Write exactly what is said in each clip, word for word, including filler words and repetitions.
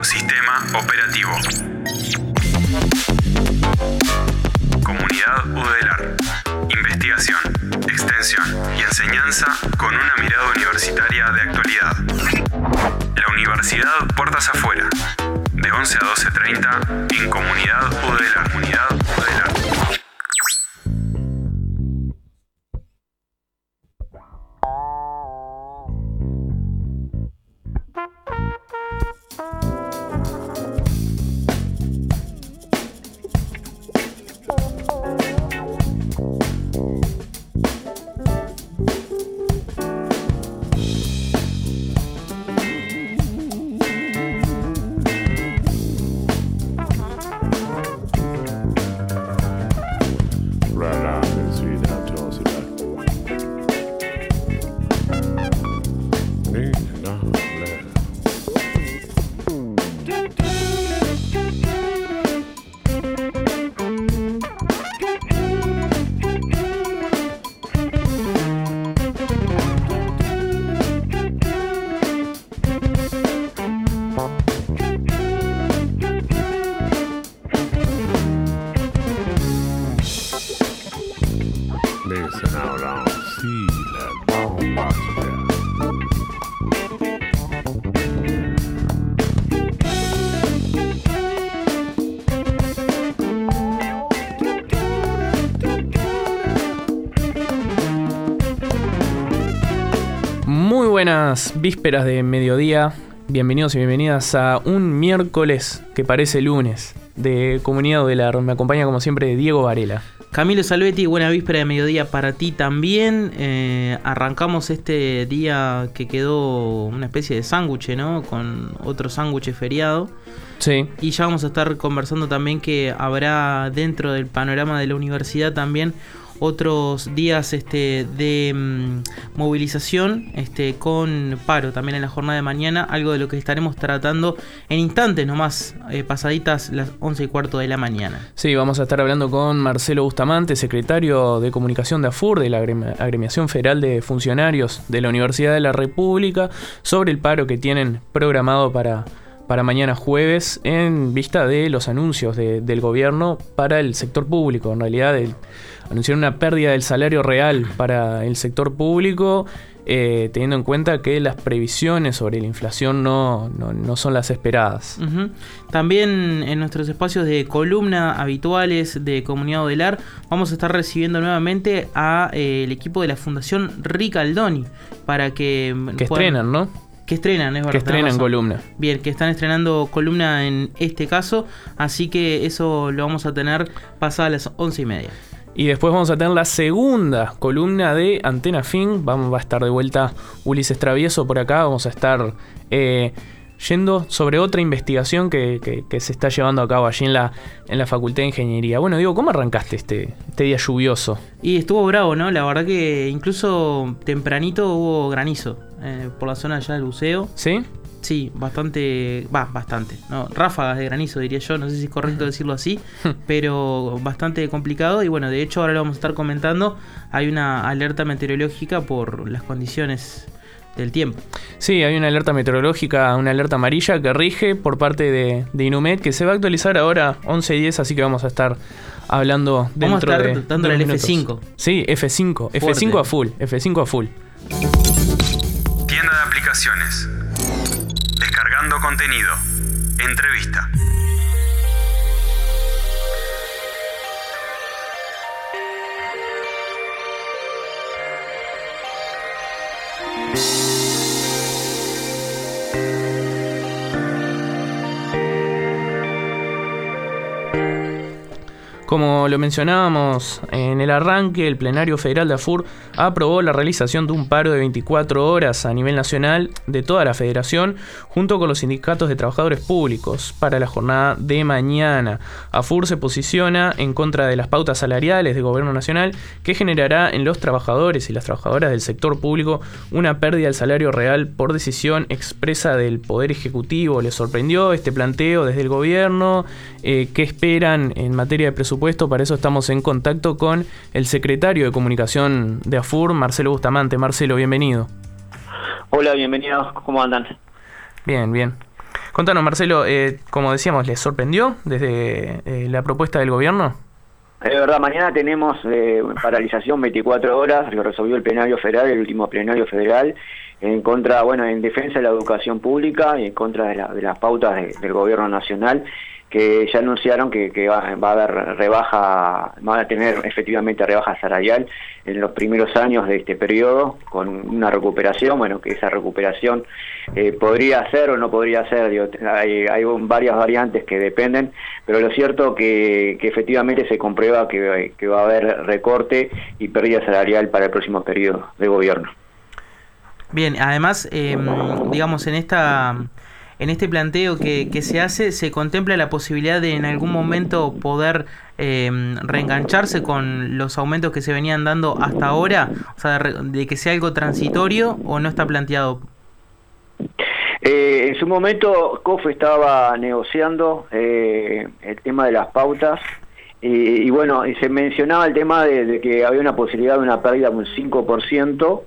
Sistema operativo. Comunidad Udelar. Investigación, extensión y enseñanza con una mirada universitaria de actualidad. La Universidad Puertas Afuera. De once a doce treinta en Comunidad Udelar. Comunidad Udelar. Muy buenas vísperas de mediodía, bienvenidos y bienvenidas a un miércoles que parece lunes de Comunidad Udelar. Me acompaña como siempre Diego Varela. Camilo Salvetti, buena víspera de mediodía para ti también. Eh, arrancamos este día que quedó una especie de sándwich, ¿no? Con otro sándwich feriado. Sí. Y ya vamos a estar conversando también que habrá dentro del panorama de la universidad también otros días este, de mmm, movilización este, con paro también en la jornada de mañana, algo de lo que estaremos tratando en instantes nomás, eh, pasaditas las once y cuarto de la mañana. Sí, vamos a estar hablando con Marcelo Bustamante, secretario de Comunicación de AFUR, de la Agremiación Federal de Funcionarios de la Universidad de la República, sobre el paro que tienen programado para... para mañana jueves, en vista de los anuncios de, del gobierno para el sector público. En realidad, el, anunciaron una pérdida del salario real para el sector público, eh, teniendo en cuenta que las previsiones sobre la inflación no, no, no son las esperadas. Uh-huh. También en nuestros espacios de columna habituales de Comunidad Udelar vamos a estar recibiendo nuevamente a eh, el equipo de la Fundación Ricaldoni para que... Que puedan... estrenan, ¿no? Que estrenan, es verdad. Que estrenan columna. Bien, que están estrenando columna en este caso, así que eso lo vamos a tener pasadas las once y media. Y después vamos a tener la segunda columna de Antena Fin. Vamos, va a estar de vuelta Ulises Travieso por acá. Vamos a estar eh, yendo sobre otra investigación que, que, que se está llevando a cabo allí en la, en la Facultad de Ingeniería. Bueno, Diego, ¿cómo arrancaste este, este día lluvioso? Y estuvo bravo, ¿no? La verdad que incluso tempranito hubo granizo eh, por la zona allá del buceo. ¿Sí? Sí, bastante, va, bastante, ¿no? Ráfagas de granizo diría yo, no sé si es correcto decirlo así, pero bastante complicado y bueno, de hecho ahora lo vamos a estar comentando, hay una alerta meteorológica por las condiciones del tiempo. Sí, hay una alerta meteorológica, una alerta amarilla que rige por parte de, de Inumet, que se va a actualizar ahora once y diez, así que vamos a estar hablando dentro vamos a estar de dándole el F cinco. Sí, F cinco, Fuerte. F cinco a full, F cinco a full. Tienda de aplicaciones. Descargando contenido. Entrevista. Como lo mencionábamos en el arranque, el plenario federal de AFUR aprobó la realización de un paro de veinticuatro horas a nivel nacional de toda la federación, junto con los sindicatos de trabajadores públicos, para la jornada de mañana. AFUR se posiciona en contra de las pautas salariales del gobierno nacional, que generará en los trabajadores y las trabajadoras del sector público una pérdida del salario real por decisión expresa del Poder Ejecutivo. ¿Les sorprendió este planteo desde el gobierno? Eh, ¿Qué esperan en materia de presupuesto? Para eso estamos en contacto con el secretario de Comunicación de AFUR, Marcelo Bustamante. Marcelo, bienvenido. Hola, bienvenidos. ¿Cómo andan? Bien, bien. Contanos, Marcelo, eh, como decíamos, ¿les sorprendió desde eh, la propuesta del gobierno? Es verdad, mañana tenemos eh, paralización veinticuatro horas, lo resolvió el plenario federal, el último plenario federal, en contra, bueno, en defensa de la educación pública y en contra de, la, de las pautas de, del gobierno nacional, que ya anunciaron que, que va, va a haber rebaja, van a tener efectivamente rebaja salarial en los primeros años de este periodo, con una recuperación, bueno, que esa recuperación eh, podría ser o no podría ser, digo, hay, hay varias variantes que dependen, pero lo cierto que, que efectivamente se comprueba que, que va a haber recorte y pérdida salarial para el próximo periodo de gobierno. Bien, además, eh, digamos, en esta... En este planteo que, que se hace, se contempla la posibilidad de en algún momento poder eh, reengancharse con los aumentos que se venían dando hasta ahora, o sea, de, de que sea algo transitorio, ¿o no está planteado? Eh, en su momento, COFE estaba negociando eh, el tema de las pautas y, y bueno, y se mencionaba el tema de, de que había una posibilidad de una pérdida de un cinco por ciento,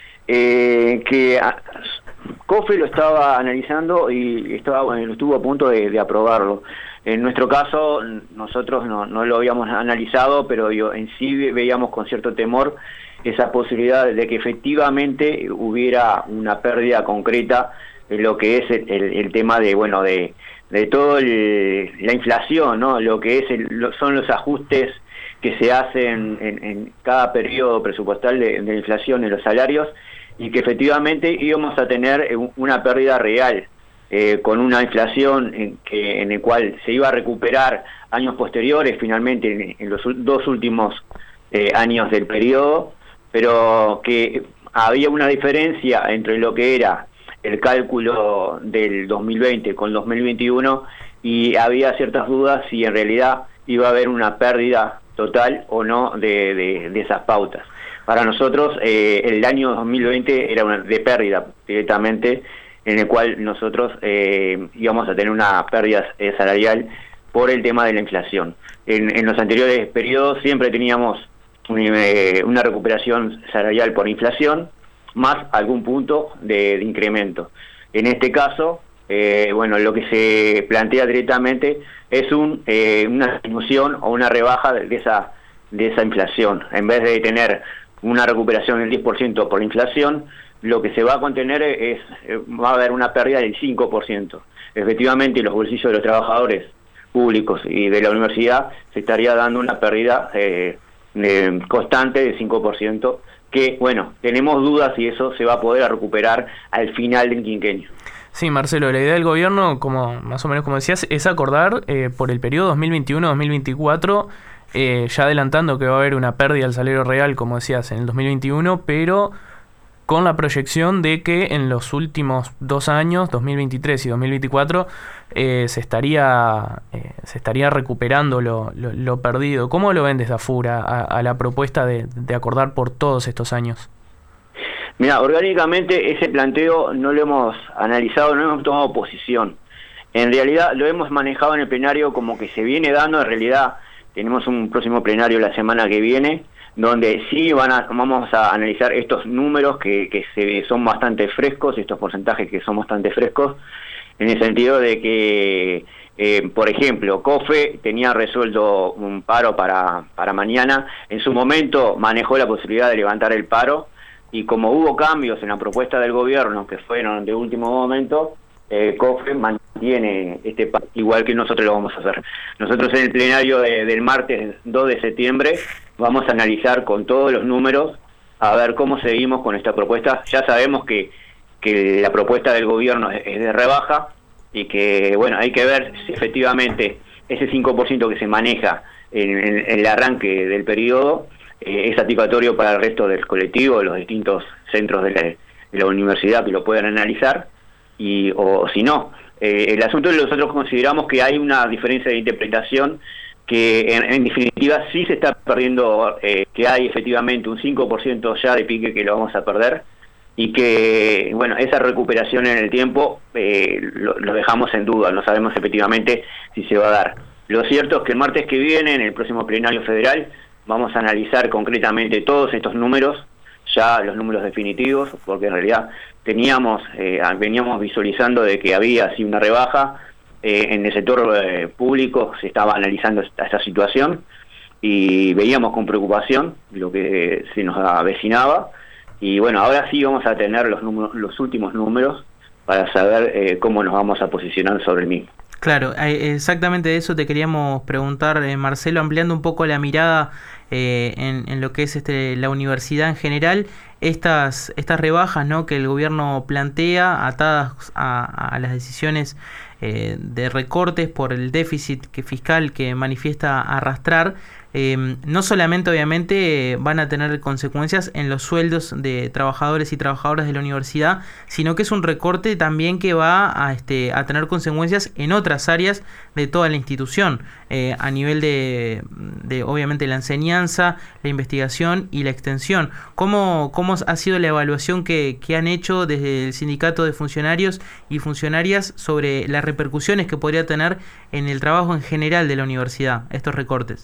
eh, que... A, COFE lo estaba analizando y estaba, bueno, estuvo a punto de, de aprobarlo. En nuestro caso, nosotros no, no lo habíamos analizado, pero yo, en sí veíamos con cierto temor esa posibilidad de que efectivamente hubiera una pérdida concreta en lo que es el, el, el tema de, bueno, de, de todo el, la inflación, ¿no? Lo que es el, lo, son los ajustes que se hacen en, en cada periodo presupuestal de, de inflación en los salarios, y que efectivamente íbamos a tener una pérdida real, eh, con una inflación en, que, en el cual se iba a recuperar años posteriores, finalmente en, en los dos últimos eh, años del periodo, pero que había una diferencia entre lo que era el cálculo del dos mil veinte con dos mil veintiuno, y había ciertas dudas si en realidad iba a haber una pérdida total o no de, de, de esas pautas. Para nosotros eh, el año dos mil veinte era una de pérdida directamente, en el cual nosotros eh, íbamos a tener una pérdida eh, salarial por el tema de la inflación. En, en los anteriores periodos siempre teníamos un, eh, una recuperación salarial por inflación, más algún punto de, de incremento. En este caso, eh, bueno, lo que se plantea directamente es un, eh, una disminución o una rebaja de esa, de esa inflación. En vez de tener una recuperación del diez por ciento por la inflación, lo que se va a contener es, va a haber una pérdida del cinco por ciento. Efectivamente, los bolsillos de los trabajadores públicos y de la universidad se estaría dando una pérdida eh, eh, constante del cinco por ciento, que, bueno, tenemos dudas si eso se va a poder recuperar al final del quinquenio. Sí, Marcelo, la idea del gobierno, como más o menos como decías, es acordar eh, por el periodo dos mil veintiuno a dos mil veinticuatro, Eh, ya adelantando que va a haber una pérdida del salario real, como decías, en el dos mil veintiuno, pero con la proyección de que en los últimos dos años, dos mil veintitrés y dos mil veinticuatro, eh, se estaría eh, se estaría recuperando lo, lo, lo perdido. ¿Cómo lo ven desde AFUR a, a la propuesta de, de acordar por todos estos años? Mira, orgánicamente ese planteo no lo hemos analizado, no hemos tomado posición. En realidad lo hemos manejado en el plenario como que se viene dando. En realidad tenemos un próximo plenario la semana que viene, donde sí van a, vamos a analizar estos números que, que se, son bastante frescos, estos porcentajes que son bastante frescos, en el sentido de que, eh, por ejemplo, COFE tenía resuelto un paro para, para mañana. En su momento manejó la posibilidad de levantar el paro, y como hubo cambios en la propuesta del gobierno que fueron de último momento, eh, COFE mantiene este paro igual que nosotros lo vamos a hacer. Nosotros en el plenario de, del martes dos de septiembre vamos a analizar con todos los números a ver cómo seguimos con esta propuesta. Ya sabemos que, que la propuesta del gobierno es, es de rebaja, y que, bueno, hay que ver si efectivamente ese cinco por ciento que se maneja en, en, en el arranque del periodo eh, es satisfactorio para el resto del colectivo, los distintos centros de la, de la universidad que lo puedan analizar, y o si no. Eh, el asunto es que nosotros consideramos que hay una diferencia de interpretación, que en, en definitiva sí se está perdiendo, eh, que hay efectivamente un cinco por ciento ya de pique que lo vamos a perder, y que, bueno, esa recuperación en el tiempo eh, lo, lo dejamos en duda, no sabemos efectivamente si se va a dar. Lo cierto es que el martes que viene, en el próximo plenario federal, vamos a analizar concretamente todos estos números. ya los números definitivos, porque en realidad teníamos, eh, veníamos visualizando de que había así una rebaja, eh, en el sector eh, público se estaba analizando esta, esta situación y veíamos con preocupación lo que se nos avecinaba, y bueno, ahora sí vamos a tener los, números, los últimos números para saber eh, cómo nos vamos a posicionar sobre el mismo. Claro, exactamente de eso te queríamos preguntar, eh, Marcelo, ampliando un poco la mirada eh, en, en lo que es este, la universidad en general, estas, estas rebajas, ¿no?, que el gobierno plantea atadas a, a las decisiones eh, de recortes por el déficit que fiscal que manifiesta arrastrar. Eh, no solamente obviamente van a tener consecuencias en los sueldos de trabajadores y trabajadoras de la universidad, sino que es un recorte también que va a, este, a tener consecuencias en otras áreas de toda la institución, eh, a nivel de, de obviamente la enseñanza, la investigación y la extensión. ¿Cómo, cómo ha sido la evaluación que, que han hecho desde el sindicato de funcionarios y funcionarias sobre las repercusiones que podría tener en el trabajo en general de la universidad estos recortes?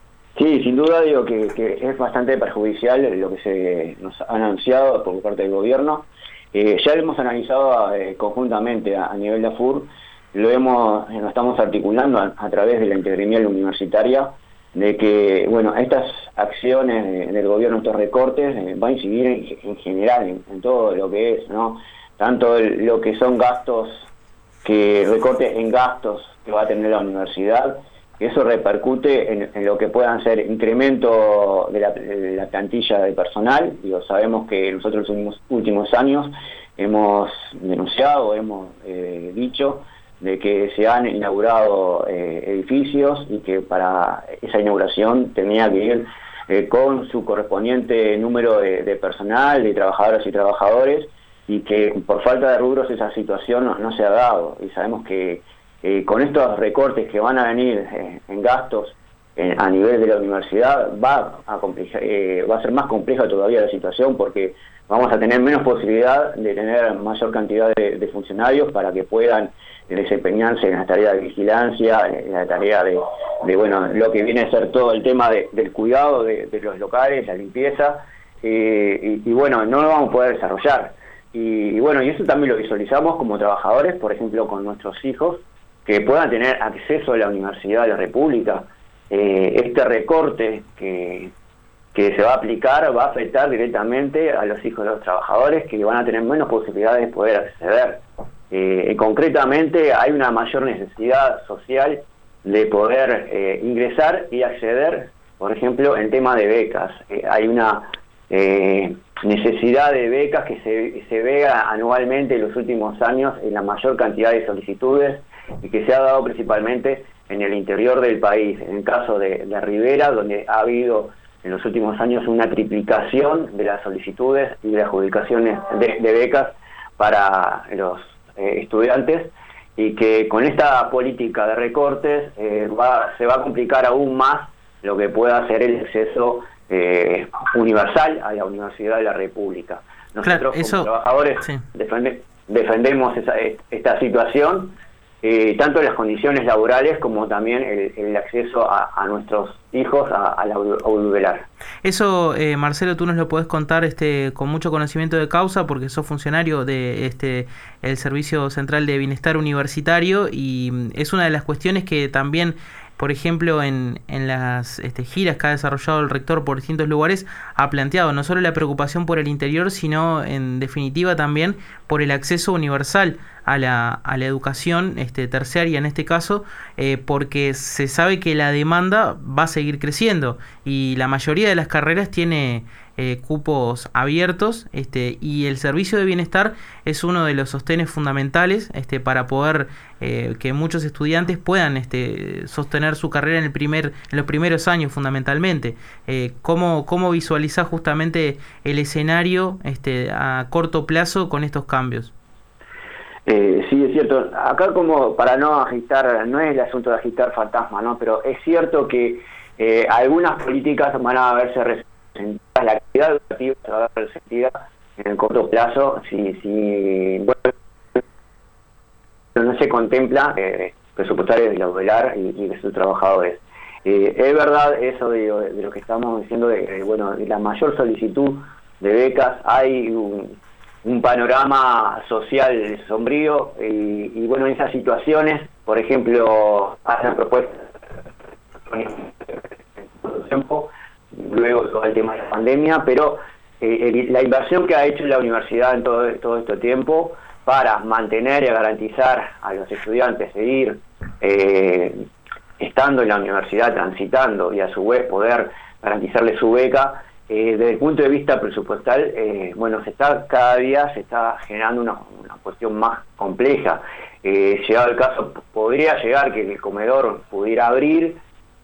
Sí, sin duda digo que, que es bastante perjudicial lo que se nos ha anunciado por parte del gobierno. Eh, ya lo hemos analizado eh, conjuntamente a, a nivel de AFUR, lo hemos, lo estamos articulando a, a través de la intergremial universitaria, de que bueno, estas acciones de, del gobierno, estos recortes, eh, van a incidir en, en general en, en todo lo que es, ¿no? Tanto el, lo que son gastos, que recorte en gastos que va a tener la universidad. Eso repercute en, en lo que puedan ser incremento de la, de la plantilla de personal. Digo, sabemos que nosotros en los últimos, últimos años hemos denunciado, hemos eh, dicho de que se han inaugurado eh, edificios y que para esa inauguración tenía que ir eh, con su correspondiente número de, de personal, de trabajadoras y trabajadores, y que por falta de rubros esa situación no, no se ha dado. Y sabemos que Eh, con estos recortes que van a venir eh, en gastos eh, a nivel de la universidad, va a, compleja, eh, va a ser más compleja todavía la situación, porque vamos a tener menos posibilidad de tener mayor cantidad de, de funcionarios para que puedan eh, desempeñarse en la tarea de vigilancia, en la tarea de, de bueno, lo que viene a ser todo el tema de, del cuidado de, de los locales, la limpieza, eh, y, y bueno, no lo vamos a poder desarrollar. Y, y bueno, y eso también lo visualizamos como trabajadores, por ejemplo, con nuestros hijos, que puedan tener acceso a la Universidad de la República. Eh, este recorte que, que se va a aplicar va a afectar directamente a los hijos de los trabajadores, que van a tener menos posibilidades de poder acceder. Eh, concretamente hay una mayor necesidad social de poder eh, ingresar y acceder, por ejemplo, en tema de becas. Eh, hay una eh, necesidad de becas que se, se vea anualmente en los últimos años en la mayor cantidad de solicitudes, y que se ha dado principalmente en el interior del país. En el caso de, de Rivera, donde ha habido en los últimos años una triplicación de las solicitudes y de las adjudicaciones de, de becas para los eh, estudiantes, y que con esta política de recortes eh, va, se va a complicar aún más lo que pueda ser el acceso eh, universal a la Universidad de la República. Nosotros, claro, eso, como trabajadores, sí, defende, defendemos esa, esta situación, Eh, tanto en las condiciones laborales como también el, el acceso a, a nuestros hijos a, a la audiovisual. Eso, eh, Marcelo, tú nos lo podés contar este, con mucho conocimiento de causa, porque sos funcionario de este el Servicio Central de Bienestar Universitario, y es una de las cuestiones que también, por ejemplo, en, en las este, giras que ha desarrollado el rector por distintos lugares, ha planteado no solo la preocupación por el interior, sino en definitiva también por el acceso universal a la, a la educación este, terciaria en este caso, eh, porque se sabe que la demanda va a seguir creciendo y la mayoría de las carreras tiene eh, cupos abiertos, este, y el servicio de bienestar es uno de los sostenes fundamentales este, para poder eh, que muchos estudiantes puedan este, sostener su carrera en el primer en los primeros años fundamentalmente. Eh, ¿cómo, ¿Cómo visualizás justamente el escenario este, a corto plazo con estos cambios? Eh, sí, es cierto. Acá, como para no agitar, no es el asunto de agitar fantasma, ¿no? Pero es cierto que eh, algunas políticas van a verse resentidas, la actividad educativa se va a ver resentida en el corto plazo si, si bueno, no se contempla eh, presupuestarios de la UDELAR y, y de sus trabajadores. Eh, es verdad eso de, de lo que estamos diciendo, de, de bueno, de la mayor solicitud de becas, hay un, un panorama social sombrío y, y bueno, en esas situaciones, por ejemplo, hacen propuestas tiempo, luego todo el tema de la pandemia, pero eh, el, la inversión que ha hecho la universidad en todo, todo este tiempo para mantener y garantizar a los estudiantes seguir eh, estando en la universidad, transitando y a su vez poder garantizarle su beca, eh, desde el punto de vista presupuestal, eh, bueno, se está cada día se está generando una, una cuestión más compleja. Eh, llegado el caso, podría llegar que el comedor pudiera abrir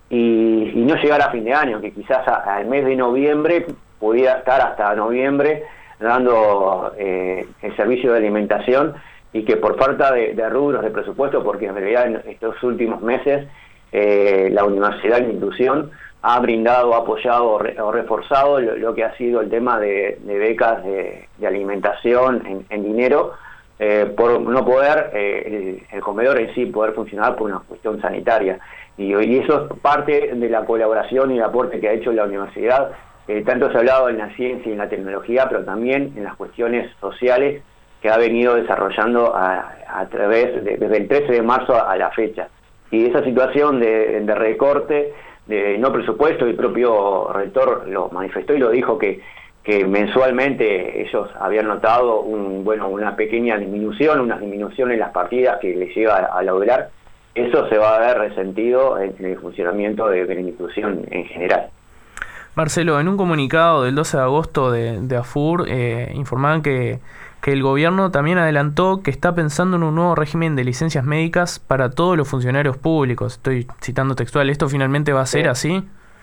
y, y no llegar a fin de año, que quizás a, al mes de noviembre pudiera estar hasta noviembre dando eh, el servicio de alimentación y que por falta de, de rubros de presupuesto, porque en realidad en estos últimos meses eh, la universidad, la institución, ha brindado, ha apoyado o, re, o reforzado lo, lo que ha sido el tema de, de becas de, de alimentación en, en dinero, eh, por no poder eh, el, el comedor en sí poder funcionar por una cuestión sanitaria. Y, y eso es parte de la colaboración y el aporte que ha hecho la universidad. Eh, tanto se ha hablado en la ciencia y en la tecnología, pero también en las cuestiones sociales que ha venido desarrollando a, a través de, desde el trece de marzo a, a la fecha. Y esa situación de, de recorte, de no presupuesto, el propio rector lo manifestó y lo dijo que, que mensualmente ellos habían notado un, bueno, una pequeña disminución, una disminución en las partidas que les llega a, a la UDELAR. Eso se va a ver resentido en, en el funcionamiento de, de la institución en general. Marcelo, en un comunicado del doce de agosto de, de AFUR eh, informaban que, que el gobierno también adelantó que está pensando en un nuevo régimen de licencias médicas para todos los funcionarios públicos. Estoy citando textual. ¿Esto finalmente va a ser sí. así?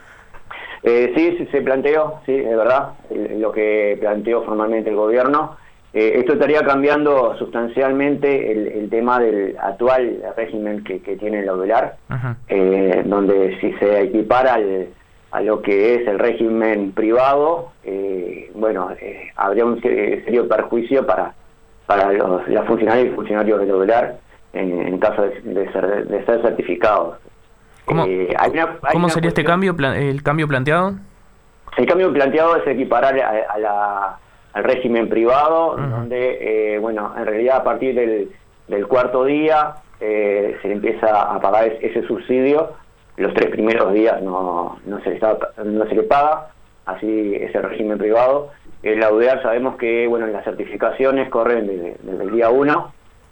Eh, sí, sí, se planteó, sí, es verdad, lo que planteó formalmente el gobierno. Eh, esto estaría cambiando sustancialmente el, el tema del actual régimen que, que tiene la UDELAR, eh, donde si se equipara al a lo que es el régimen privado, eh, bueno, eh, habría un serio perjuicio para para los, los funcionarios y funcionarios de la UDELAR en, en caso de, de, ser, de ser certificados. ¿Cómo, eh, hay una, hay ¿cómo sería cuestión, este cambio, el cambio planteado? El cambio planteado es equiparar a, a la, al régimen privado, uh-huh. donde, eh, bueno, en realidad a partir del, del cuarto día eh, se le empieza a pagar ese subsidio. Los tres primeros días no, no, se le está, no se le paga, así es el régimen privado. En la UDELAR sabemos que bueno, las certificaciones corren desde, desde el día uno,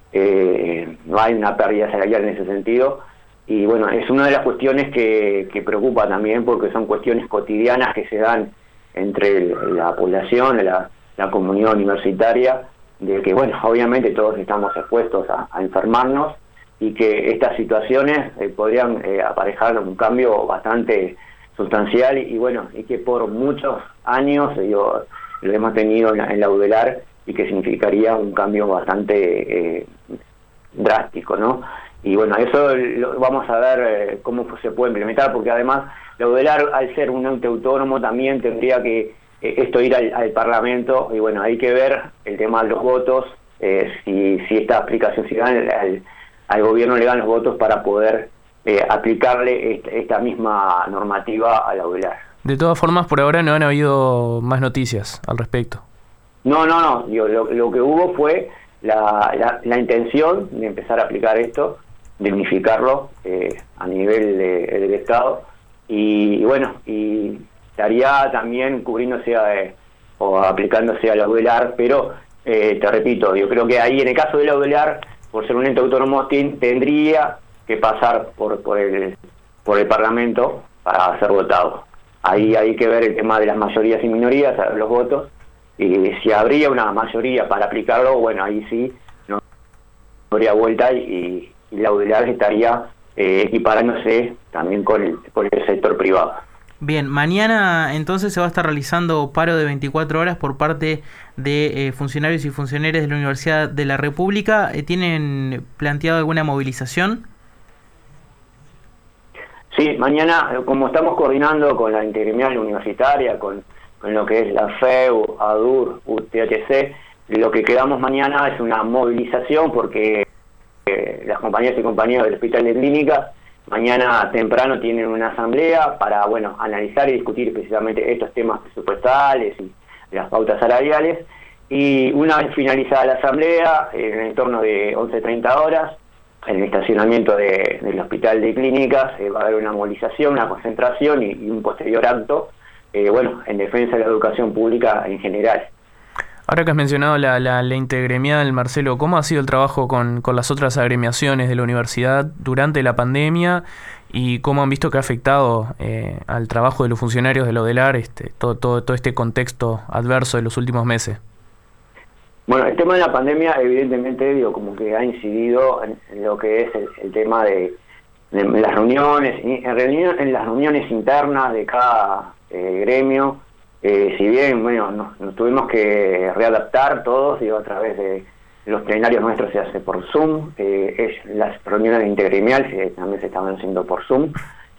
eh, no hay una pérdida salarial en ese sentido, y bueno, es una de las cuestiones que, que preocupa también, porque son cuestiones cotidianas que se dan entre el, la población, la, la comunidad universitaria, de que bueno, obviamente todos estamos expuestos a, a enfermarnos, y que estas situaciones eh, podrían eh, aparejar un cambio bastante sustancial y, y bueno, y que por muchos años digo, lo hemos tenido en la, en la UDELAR y que significaría un cambio bastante eh, drástico, ¿no? Y bueno, eso lo, vamos a ver eh, cómo se puede implementar, porque además la UDELAR, al ser un ente autónomo, también tendría que eh, esto ir al, al Parlamento, y bueno, hay que ver el tema de los votos, eh, si, si esta aplicación se da al, al al gobierno le dan los votos para poder eh, aplicarle esta, esta misma normativa a la UDELAR. De todas formas, por ahora no han habido más noticias al respecto. No, no, no. Digo, lo, lo que hubo fue la, la, la intención de empezar a aplicar esto, de unificarlo eh, a nivel de, del Estado, y, y bueno, y estaría también cubriéndose a, eh, o aplicándose a la UDELAR, pero eh, te repito, yo creo que ahí en el caso de la UDELAR, por ser un ente autónomo, tendría que pasar por, por el por el Parlamento para ser votado. Ahí hay que ver el tema de las mayorías y minorías, los votos, y si habría una mayoría para aplicarlo, bueno, ahí sí no habría vuelta y, y la UDELAR estaría eh, equiparándose también con el, con el sector privado. Bien, mañana entonces se va a estar realizando paro de veinticuatro horas por parte de eh, funcionarios y funcionarias de la Universidad de la República. Eh, ¿Tienen planteado alguna movilización? Sí, mañana, como estamos coordinando con la intergremial universitaria, con, con lo que es la F E U, ADUR, U T H C, lo que quedamos mañana es una movilización porque eh, las compañeras y compañeros del Hospital de Clínicas mañana temprano tienen una asamblea para, bueno, analizar y discutir precisamente estos temas presupuestales y de las pautas salariales. Y una vez finalizada la asamblea, en el entorno de once treinta horas, en el estacionamiento de, del Hospital de Clínicas, eh, va a haber una movilización, una concentración y, y un posterior acto, eh, bueno, en defensa de la educación pública en general. Ahora que has mencionado la, la, la intergremial, Marcelo, ¿cómo ha sido el trabajo con, con las otras agremiaciones de la universidad durante la pandemia y cómo han visto que ha afectado eh, al trabajo de los funcionarios de la ODELAR este, todo, todo, todo este contexto adverso de los últimos meses? Bueno, el tema de la pandemia evidentemente digo como que ha incidido en, en lo que es el, el tema de, de las reuniones, en, reunión, en las reuniones internas de cada eh, gremio. Eh, si bien, bueno, nos, nos tuvimos que readaptar todos, digo, a través de los plenarios nuestros se hace por Zoom, eh, es, las reuniones intergremiales eh, también se estaban haciendo por Zoom,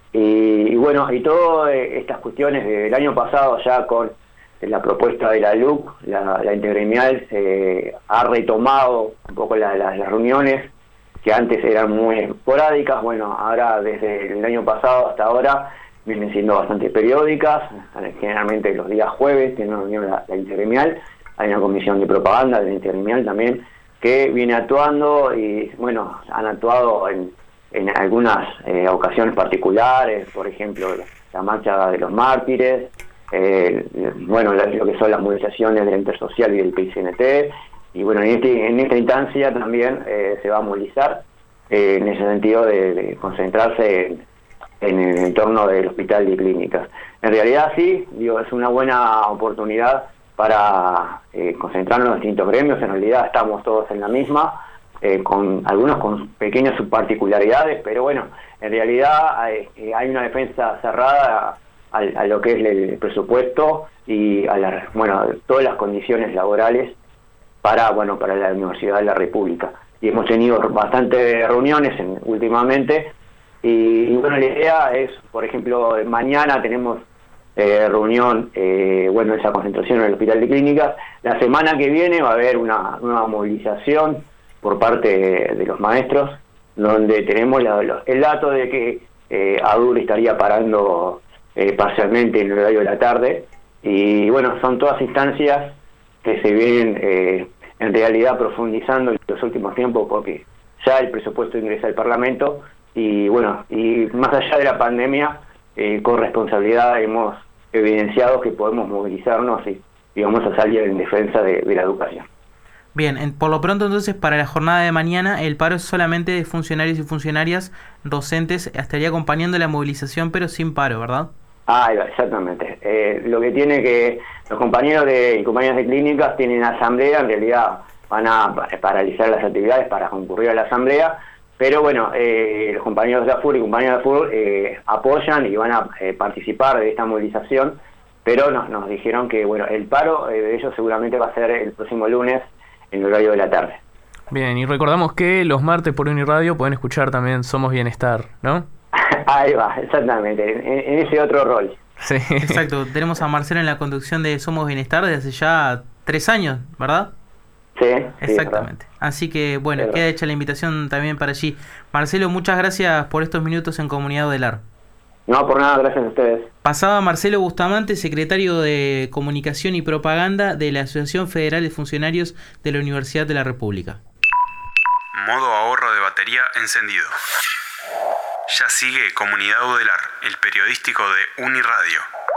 y, y bueno, y todas eh, estas cuestiones del año pasado ya con la propuesta de la L U C, la, la intergremial eh, ha retomado un poco la, la, las reuniones que antes eran muy esporádicas, bueno, ahora desde el año pasado hasta ahora vienen siendo bastante periódicas, generalmente los días jueves tiene una reunión la, la intergremial, hay una comisión de propaganda de la intergremial también que viene actuando y bueno, han actuado en, en algunas eh, ocasiones particulares, por ejemplo la marcha de los mártires, eh, bueno, lo que son las movilizaciones del Intersocial y del P I C N T, y bueno, en, este, en esta instancia también eh, se va a movilizar eh, en ese sentido de, de concentrarse en en el entorno del Hospital de Clínicas. En realidad sí, digo, es una buena oportunidad para eh, concentrarnos en los distintos gremios, en realidad estamos todos en la misma, eh, con algunos con pequeñas subparticularidades, pero bueno, en realidad hay, hay una defensa cerrada a, a lo que es el presupuesto y a la, bueno, todas las condiciones laborales para, bueno, para la Universidad de la República. Y hemos tenido bastantes reuniones en, últimamente. Y, y bueno, la idea es, por ejemplo, mañana tenemos eh, reunión, eh, bueno, esa concentración en el Hospital de Clínicas. La semana que viene va a haber una nueva movilización por parte de, de los maestros, donde tenemos la, la, el dato de que eh, ADUR estaría parando eh, parcialmente en el horario de la tarde. Y bueno, son todas instancias que se vienen eh, en realidad profundizando en los últimos tiempos, porque ya el presupuesto ingresa al Parlamento. Y bueno, y más allá de la pandemia, eh, con responsabilidad hemos evidenciado que podemos movilizarnos y, y vamos a salir en defensa de, de la educación. Bien, en, por lo pronto entonces para la jornada de mañana el paro es solamente de funcionarios y funcionarias docentes, estaría acompañando la movilización pero sin paro, ¿verdad? Ah, exactamente. Eh, lo que tiene que los compañeros de, y compañeras de clínicas tienen asamblea, en realidad van a paralizar las actividades para concurrir a la asamblea. Pero bueno, eh, los compañeros de AFUR y compañeras de AFUR eh, apoyan y van a eh, participar de esta movilización, pero nos, nos dijeron que bueno, el paro eh, de ellos seguramente va a ser el próximo lunes en el horario de la tarde. Bien, y recordamos que los martes por Uniradio pueden escuchar también Somos Bienestar, ¿no? Ahí va, exactamente, en, en ese otro rol. Sí. Exacto, tenemos a Marcelo en la conducción de Somos Bienestar desde hace ya tres años, ¿verdad? Sí, exactamente. Sí, así que bueno, queda hecha la invitación también para allí. Marcelo, muchas gracias por estos minutos en Comunidad ODELAR. No, por nada, gracias a ustedes. Pasaba Marcelo Bustamante, secretario de Comunicación y Propaganda de la Asociación Federal de Funcionarios de la Universidad de la República. Modo ahorro de batería encendido. Ya sigue Comunidad ODELAR, el periodístico de Uniradio.